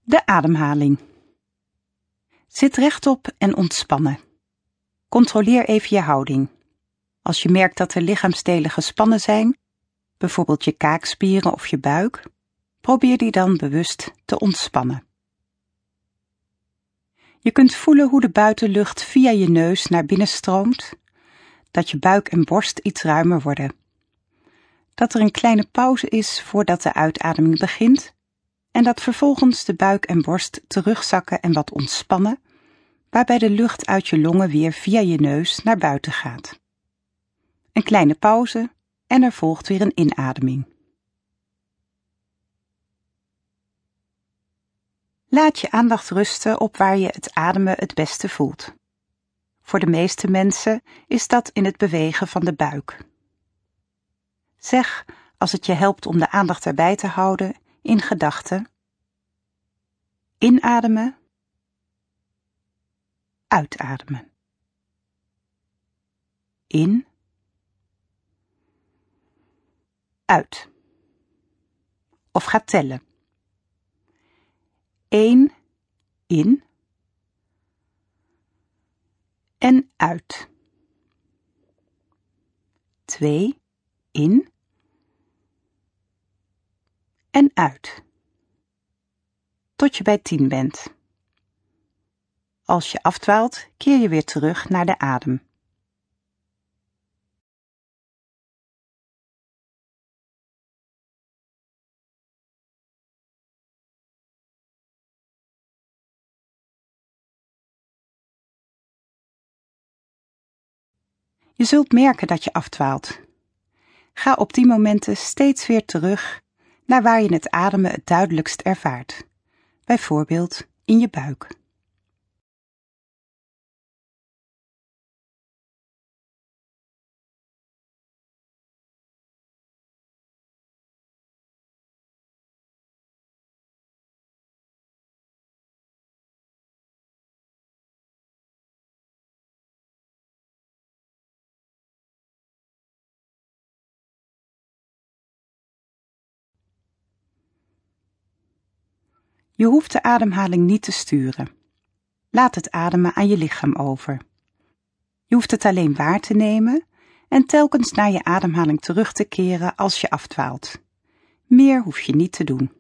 De ademhaling. Zit rechtop en ontspannen. Controleer even je houding. Als je merkt dat de lichaamsdelen gespannen zijn, bijvoorbeeld je kaakspieren of je buik, probeer die dan bewust te ontspannen. Je kunt voelen hoe de buitenlucht via je neus naar binnen stroomt, dat je buik en borst iets ruimer worden. Dat er een kleine pauze is voordat de uitademing begint en dat vervolgens de buik en borst terugzakken en wat ontspannen, waarbij de lucht uit je longen weer via je neus naar buiten gaat. Een kleine pauze en er volgt weer een inademing. Laat je aandacht rusten op waar je het ademen het beste voelt. Voor de meeste mensen is dat in het bewegen van de buik. Zeg, als het je helpt om de aandacht erbij te houden, in gedachten: inademen, uitademen. In, uit. Of ga tellen. 1 in en uit. 2 in en uit. Tot je bij 10 bent. Als je afdwaalt, keer je weer terug naar de adem. Je zult merken dat je afdwaalt. Ga op die momenten steeds weer terug naar waar je het ademen het duidelijkst ervaart. Bijvoorbeeld in je buik. Je hoeft de ademhaling niet te sturen. Laat het ademen aan je lichaam over. Je hoeft het alleen waar te nemen en telkens naar je ademhaling terug te keren als je afdwaalt. Meer hoef je niet te doen.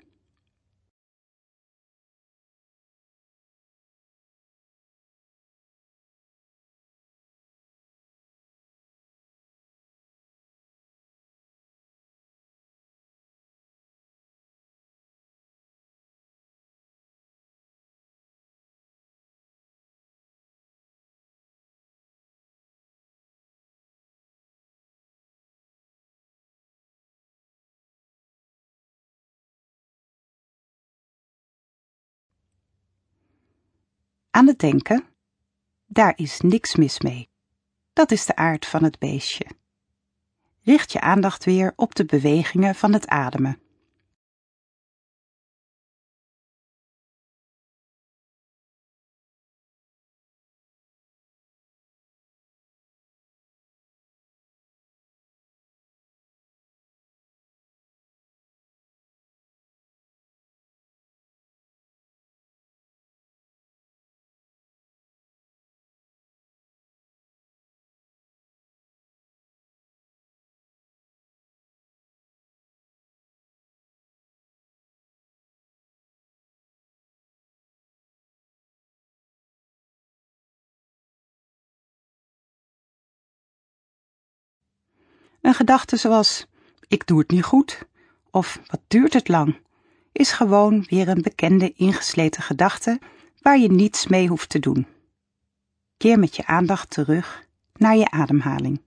Aan het denken? Daar is niks mis mee. Dat is de aard van het beestje. Richt je aandacht weer op de bewegingen van het ademen. Een gedachte zoals: ik doe het niet goed, of wat duurt het lang, is gewoon weer een bekende ingesleten gedachte waar je niets mee hoeft te doen. Keer met je aandacht terug naar je ademhaling.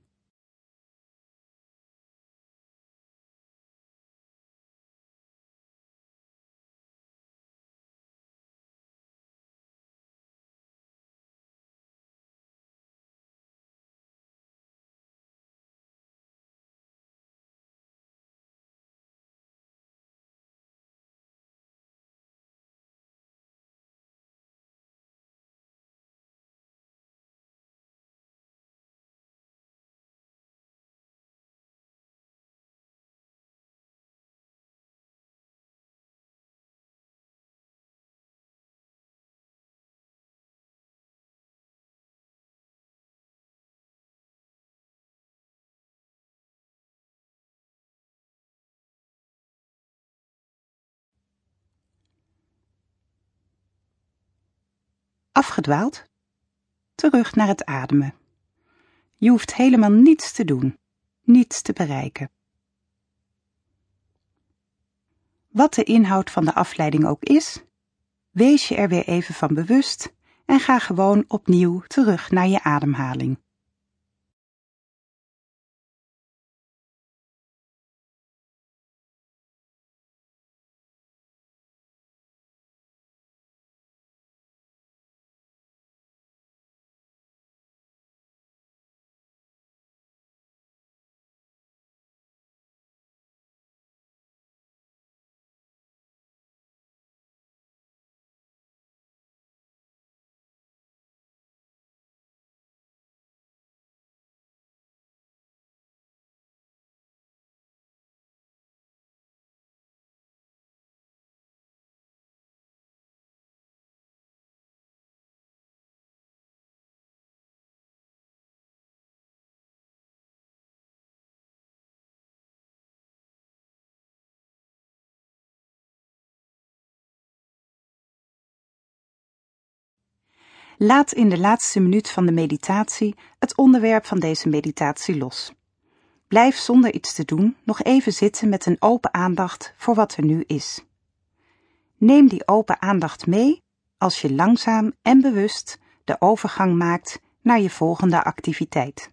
Afgedwaald? Terug naar het ademen. Je hoeft helemaal niets te doen, niets te bereiken. Wat de inhoud van de afleiding ook is, wees je er weer even van bewust en ga gewoon opnieuw terug naar je ademhaling. Laat in de laatste minuut van de meditatie het onderwerp van deze meditatie los. Blijf zonder iets te doen nog even zitten met een open aandacht voor wat er nu is. Neem die open aandacht mee als je langzaam en bewust de overgang maakt naar je volgende activiteit.